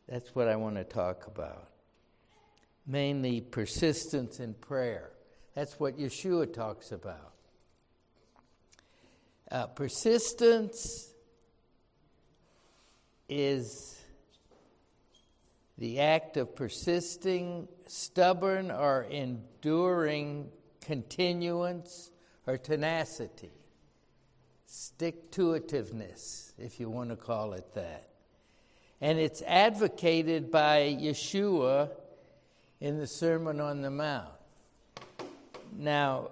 That's what I want to talk about. Mainly persistence in prayer. That's what Yeshua talks about. Persistence is the act of persisting, stubborn or enduring continuance or tenacity. Stick-to-itiveness, if you want to call it that. And it's advocated by Yeshua in the Sermon on the Mount. Now,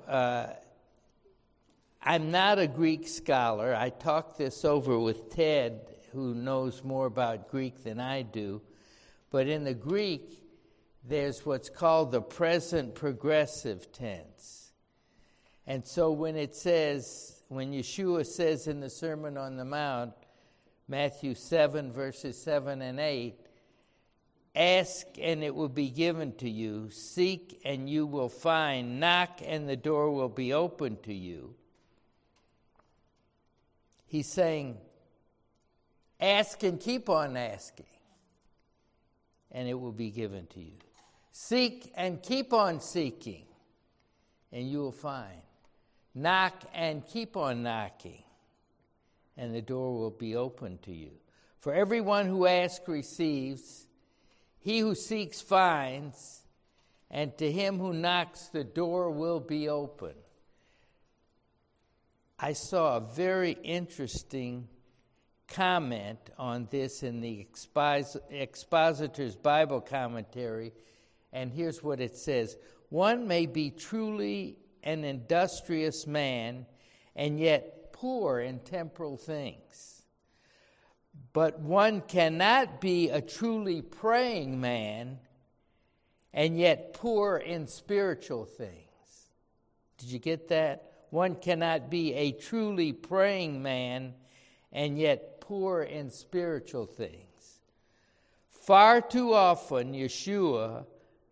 I'm not a Greek scholar. I talked this over with Ted, who knows more about Greek than I do. But in the Greek, there's what's called the present progressive tense. And so when Yeshua says in the Sermon on the Mount, Matthew 7, verses 7 and 8, ask and it will be given to you, seek and you will find, knock and the door will be opened to you. He's saying, ask and keep on asking, and it will be given to you. Seek and keep on seeking, and you will find. Knock and keep on knocking, and the door will be open to you. For everyone who asks receives, he who seeks finds, and to him who knocks the door will be open. I saw a very interesting comment on this in the Expositor's Bible Commentary, and here's what it says. One may be truly an industrious man and yet poor in temporal things. But one cannot be a truly praying man and yet poor in spiritual things. Did you get that? One cannot be a truly praying man and yet poor in spiritual things. Far too often, Yeshua's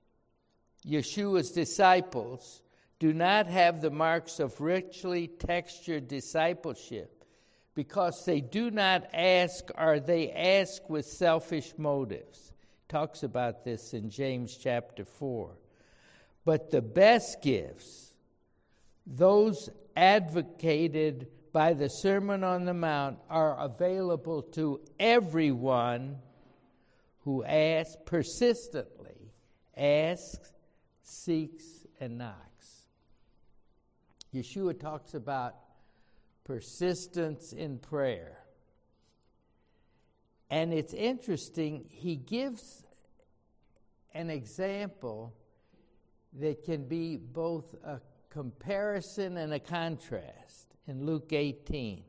disciples do not have the marks of richly textured discipleship because they do not ask, or they ask with selfish motives. Talks about this in James chapter 4. But the best gifts, those advocated by the Sermon on the Mount, are available to everyone who asks persistently, asks, seeks, and knocks. Yeshua talks about persistence in prayer. And it's interesting, he gives an example that can be both a comparison and a contrast in Luke 18.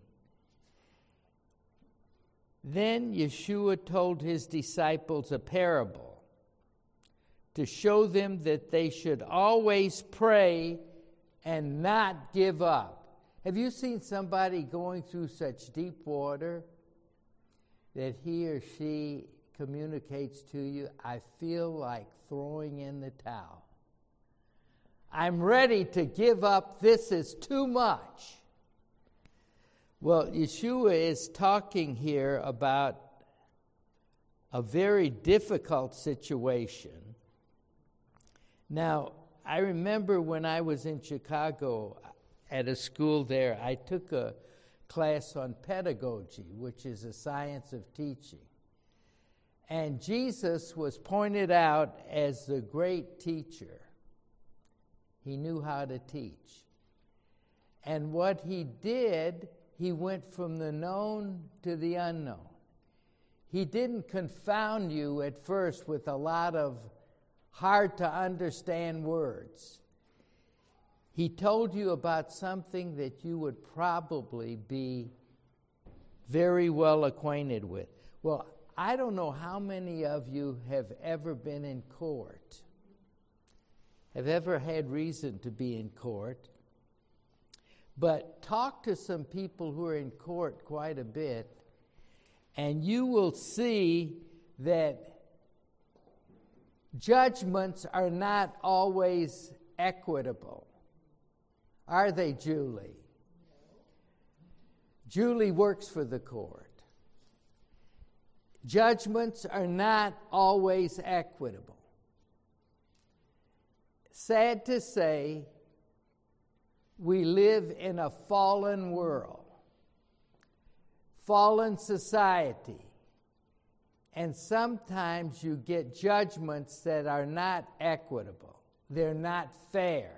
Then Yeshua told his disciples a parable to show them that they should always pray and not give up. Have you seen somebody going through such deep water that he or she communicates to you, I feel like throwing in the towel. I'm ready to give up. This is too much. Well, Yeshua is talking here about a very difficult situation. Now, I remember when I was in Chicago at a school there, I took a class on pedagogy, which is a science of teaching. And Jesus was pointed out as the great teacher. He knew how to teach. And what he did, he went from the known to the unknown. He didn't confound you at first with a lot of hard to understand words. He told you about something that you would probably be very well acquainted with. Well, I don't know how many of you have ever been in court, have ever had reason to be in court, but talk to some people who are in court quite a bit, and you will see that judgments are not always equitable. Are they, Julie? Julie works for the court. Judgments are not always equitable. Sad to say, we live in a fallen world, fallen society, and sometimes you get judgments that are not equitable. They're not fair.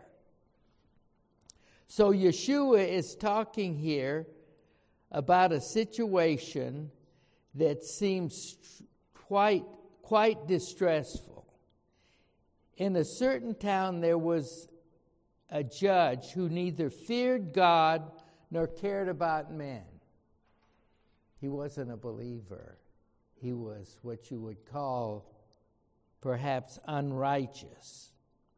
So Yeshua is talking here about a situation that seems quite distressful. In a certain town there was a judge who neither feared God nor cared about men. He wasn't a believer. He was what you would call perhaps unrighteous.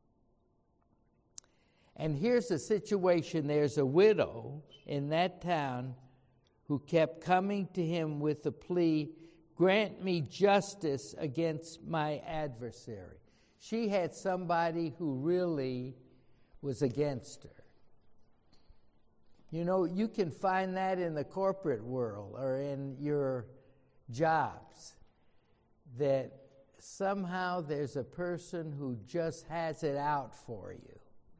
And here's a situation. There's a widow in that town who kept coming to him with the plea, "Grant me justice against my adversary." She had somebody who really was against her. You know, you can find that in the corporate world or in your jobs, that somehow there's a person who just has it out for you.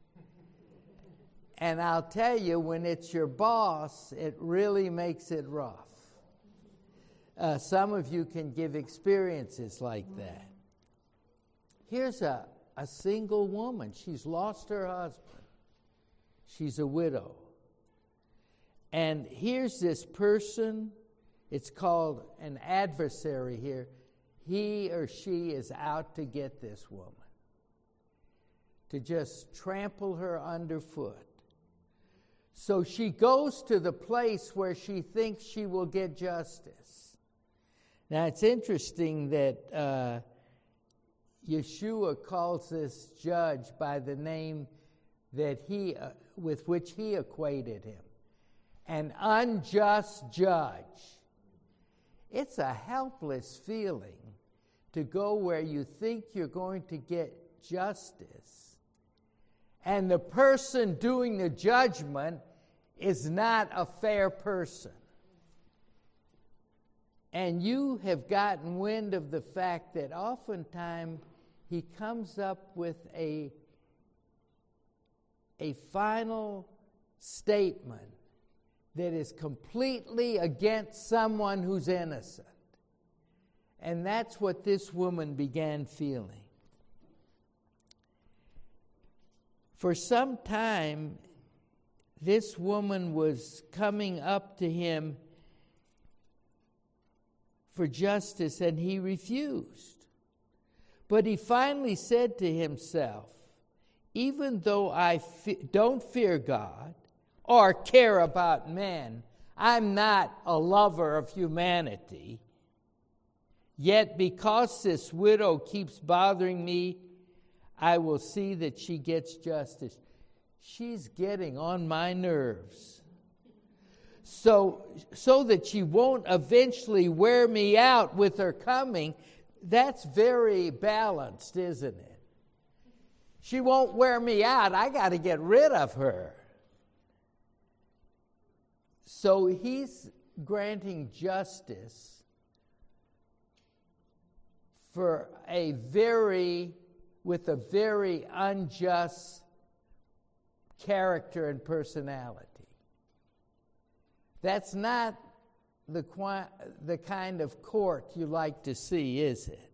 And I'll tell you, when it's your boss, it really makes it rough. Some of you can give experiences like that. Here's a single woman. She's lost her husband. She's a widow. And here's this person, it's called an adversary here. He or she is out to get this woman, to just trample her underfoot. So she goes to the place where she thinks she will get justice. Now it's interesting that Yeshua calls this judge by the name that with which he equated him, an unjust judge. It's a helpless feeling to go where you think you're going to get justice, and the person doing the judgment is not a fair person. And you have gotten wind of the fact that oftentimes he comes up with a final statement that is completely against someone who's innocent. And that's what this woman began feeling. For some time, this woman was coming up to him for justice, and he refused. But he finally said to himself, even though I don't fear God or care about men, I'm not a lover of humanity. Yet because this widow keeps bothering me, I will see that she gets justice. She's getting on my nerves. So that she won't eventually wear me out with her coming. That's very balanced, isn't it? She won't wear me out. I got to get rid of her. So he's granting justice with a very unjust character and personality. That's not the kind of court you like to see, is it?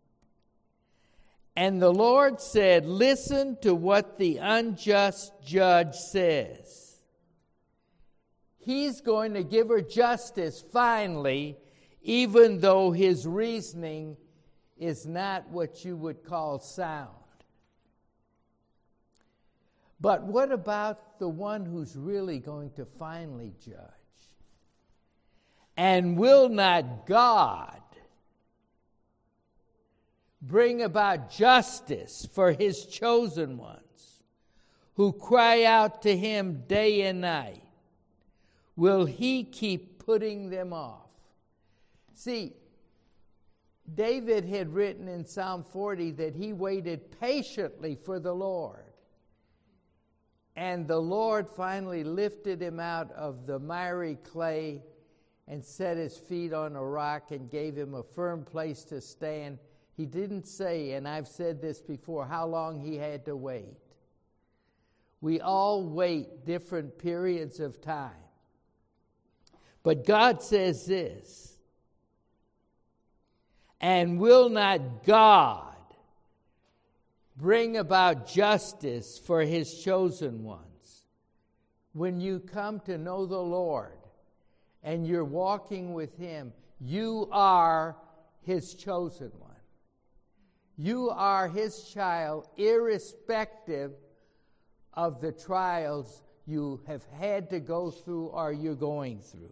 And the Lord said, listen to what the unjust judge says. He's going to give her justice finally, even though his reasoning is not what you would call sound. But what about the one who's really going to finally judge? And will not God bring about justice for his chosen ones who cry out to him day and night? Will he keep putting them off? See, David had written in Psalm 40 that he waited patiently for the Lord. And the Lord finally lifted him out of the miry clay and set his feet on a rock and gave him a firm place to stand. He didn't say, and I've said this before, how long he had to wait. We all wait different periods of time. But God says this, and will not God bring about justice for his chosen ones? When you come to know the Lord and you're walking with him, you are his chosen one. You are his child, irrespective of the trials you have had to go through or you're going through.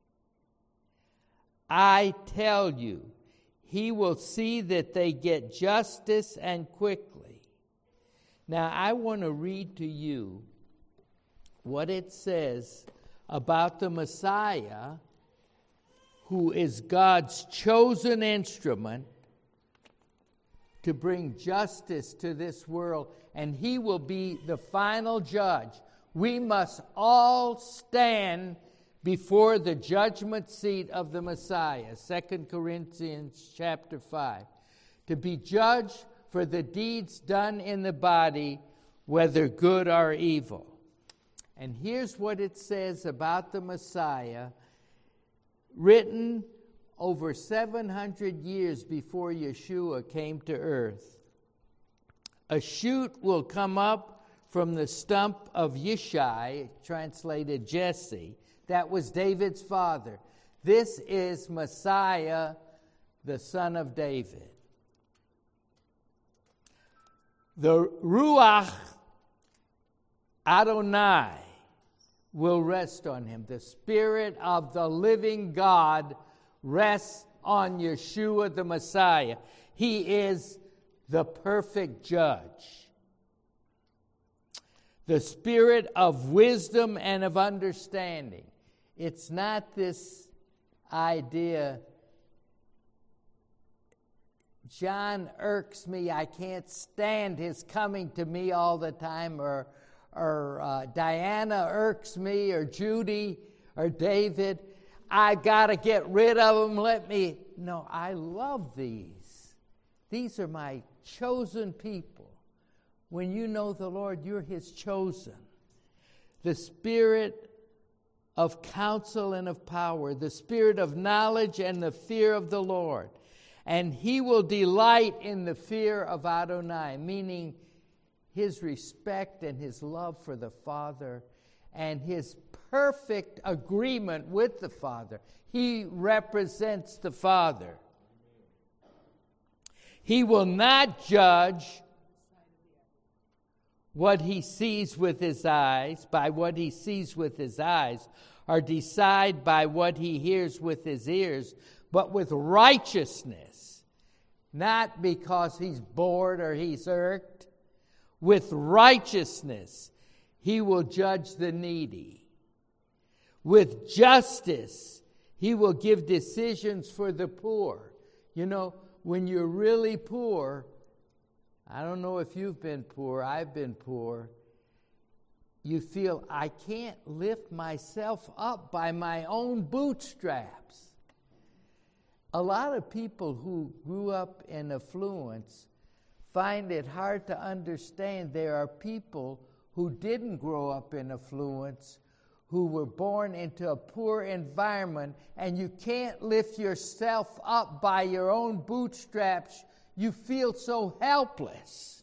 I tell you, he will see that they get justice and quickly. Now, I want to read to you what it says about the Messiah, who is God's chosen instrument to bring justice to this world, and he will be the final judge. We must all stand before the judgment seat of the Messiah, 2 Corinthians chapter 5, to be judged for the deeds done in the body, whether good or evil. And here's what it says about the Messiah, written over 700 years before Yeshua came to earth. A shoot will come up from the stump of Yishai, translated Jesse. That was David's father. This is Messiah, the son of David. The Ruach Adonai will rest on him. The Spirit of the living God rests on Yeshua the Messiah. He is the perfect judge. The Spirit of wisdom and of understanding. It's not this idea, John irks me, I can't stand his coming to me all the time, or Diana irks me, or Judy, or David. I got to get rid of them. No, I love these. These are my chosen people. When you know the Lord, you're his chosen. The Spirit of counsel and of power, the Spirit of knowledge and the fear of the Lord. And he will delight in the fear of Adonai, meaning his respect and his love for the Father and his perfect agreement with the Father. He represents the Father. He will not judge what he sees with his eyes, by what he sees with his eyes, or decide by what he hears with his ears, but with righteousness, not because he's bored or he's irked. With righteousness, he will judge the needy. With justice, he will give decisions for the poor. You know, when you're really poor, I don't know if you've been poor, I've been poor, you feel, I can't lift myself up by my own bootstraps. A lot of people who grew up in affluence find it hard to understand there are people who didn't grow up in affluence, who were born into a poor environment, and you can't lift yourself up by your own bootstraps. You feel so helpless.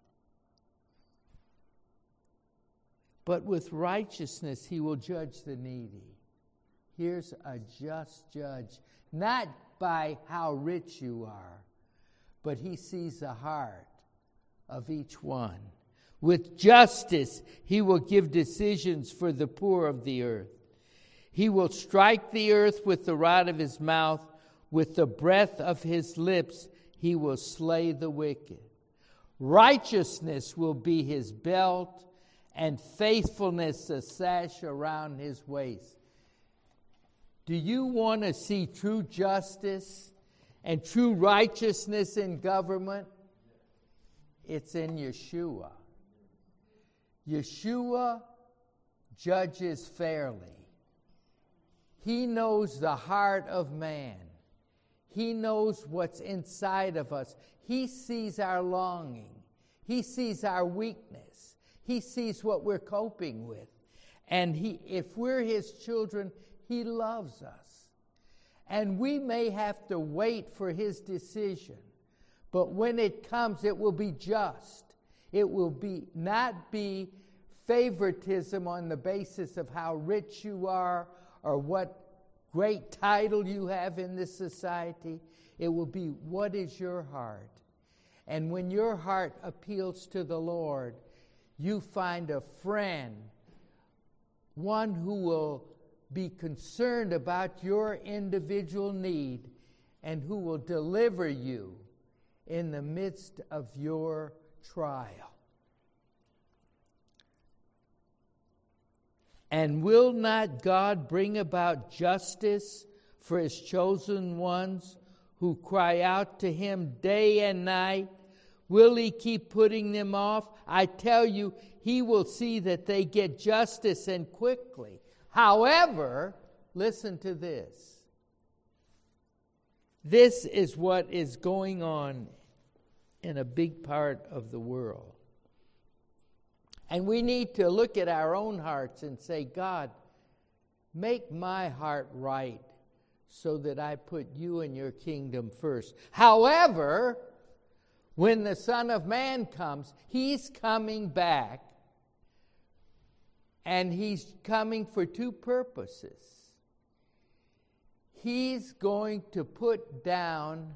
But with righteousness, he will judge the needy. Here's a just judge, not by how rich you are, but he sees the heart of each one. With justice, he will give decisions for the poor of the earth. He will strike the earth with the rod of his mouth. With the breath of his lips, he will slay the wicked. Righteousness will be his belt, and faithfulness a sash around his waist. Do you want to see true justice and true righteousness in government? It's in Yeshua. Yeshua judges fairly. He knows the heart of man. He knows what's inside of us. He sees our longing. He sees our weakness. He sees what we're coping with. And if we're His children, He loves us. And we may have to wait for His decision. But when it comes, it will be just. It will not be favoritism on the basis of how rich you are or what great title you have in this society. It will be, what is your heart? And when your heart appeals to the Lord, you find a friend, one who will be concerned about your individual need and who will deliver you in the midst of your trial. And will not God bring about justice for His chosen ones who cry out to Him day and night? Will He keep putting them off? I tell you, He will see that they get justice, and quickly. However, listen to this. This is what is going on in a big part of the world. And we need to look at our own hearts and say, God, make my heart right so that I put you and your kingdom first. However, when the Son of Man comes, He's coming back, and He's coming for two purposes. He's going to put down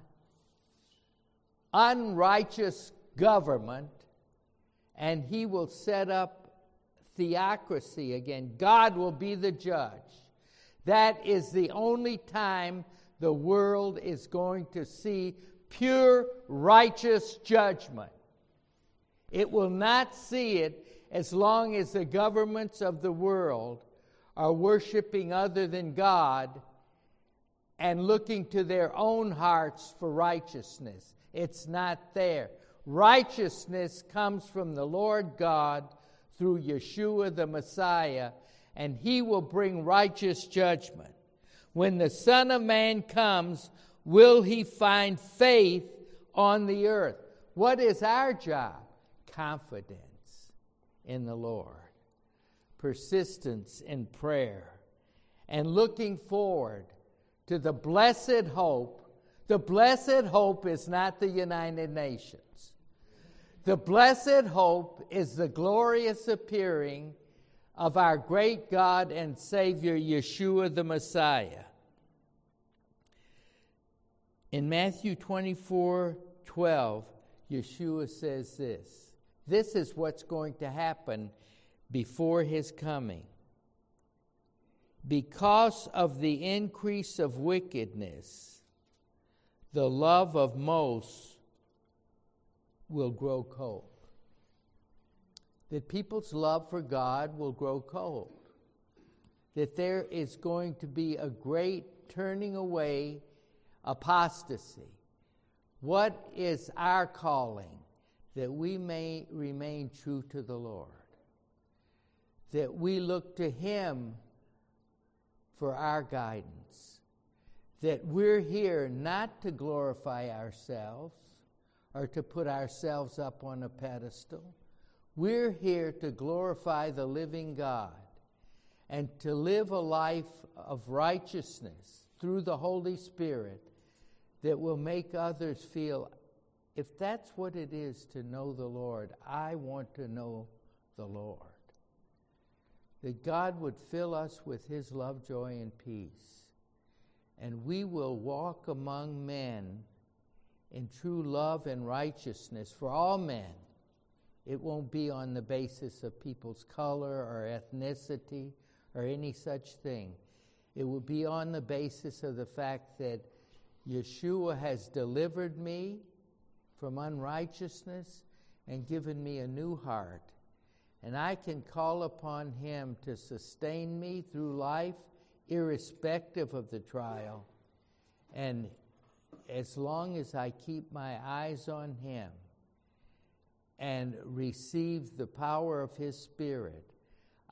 unrighteous government, and He will set up theocracy again. God will be the judge. That is the only time the world is going to see pure righteous judgment. It will not see it as long as the governments of the world are worshiping other than God and looking to their own hearts for righteousness. It's not there. Righteousness comes from the Lord God through Yeshua the Messiah, and He will bring righteous judgment. When the Son of Man comes, will He find faith on the earth? What is our job? Confidence in the Lord, persistence in prayer, and looking forward to the blessed hope. The blessed hope is not the United Nations. The blessed hope is the glorious appearing of our great God and Savior, Yeshua the Messiah. In Matthew 24:12, Yeshua says this. This is what's going to happen before His coming. Because of the increase of wickedness, the love of most will grow cold. That people's love for God will grow cold. That there is going to be a great turning away, apostasy. What is our calling? That we may remain true to the Lord. That we look to Him for our guidance. That we're here not to glorify ourselves or to put ourselves up on a pedestal. We're here to glorify the living God and to live a life of righteousness through the Holy Spirit that will make others feel, if that's what it is to know the Lord, I want to know the Lord. That God would fill us with His love, joy, and peace. And we will walk among men in true love and righteousness for all men. It won't be on the basis of people's color or ethnicity or any such thing. It will be on the basis of the fact that Yeshua has delivered me from unrighteousness and given me a new heart. And I can call upon Him to sustain me through life, irrespective of the trial. And as long as I keep my eyes on Him and receive the power of His Spirit,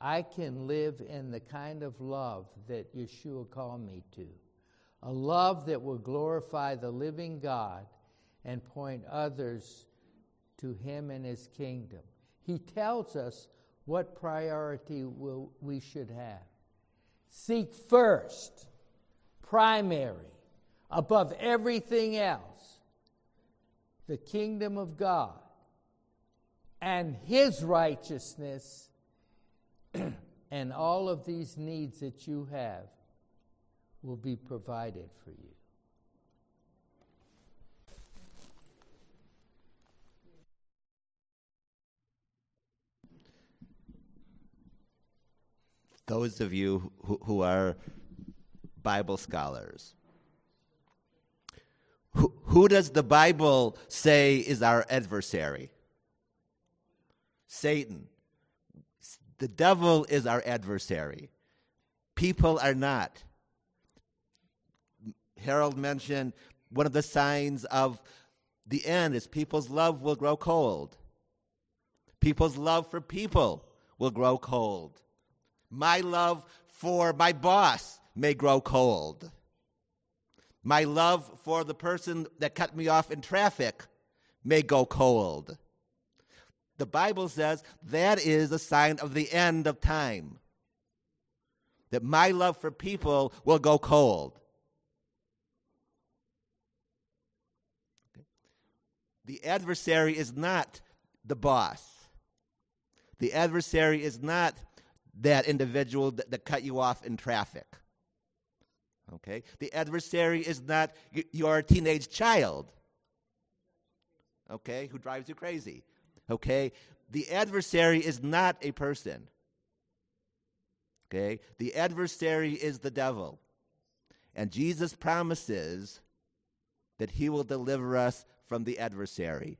I can live in the kind of love that Yeshua called me to. A love that will glorify the living God and point others to him and his kingdom. He tells us what priority we should have. Seek first, primary, above everything else, the kingdom of God and his righteousness, and all of these needs that you have will be provided for you. Those of you who are Bible scholars, who does the Bible say is our adversary? Satan. The devil is our adversary. People are not. Harold mentioned one of the signs of the end is people's love will grow cold. People's love for people will grow cold. My love for my boss may grow cold. My love for the person that cut me off in traffic may go cold. The Bible says that is a sign of the end of time. That my love for people will go cold. The adversary is not the boss. The adversary is not that individual that cut you off in traffic. Okay? The adversary is not your teenage child. Okay? Who drives you crazy. Okay? The adversary is not a person. Okay? The adversary is the devil. And Jesus promises that he will deliver us from the adversary.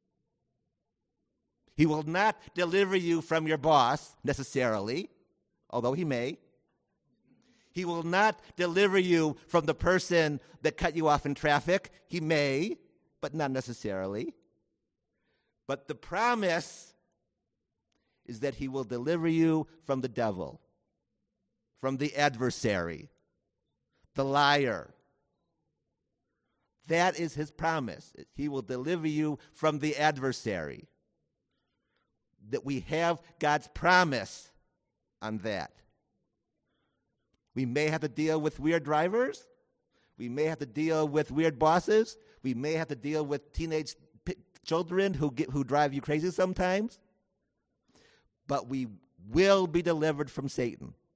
He will not deliver you from your boss necessarily, although he may. He will not deliver you from the person that cut you off in traffic. He may, but not necessarily. But the promise is that he will deliver you from the devil, from the adversary, the liar. That is his promise. He will deliver you from the adversary. That we have God's promise on that. We may have to deal with weird drivers. We may have to deal with weird bosses. We may have to deal with teenage children who drive you crazy sometimes. But we will be delivered from Satan.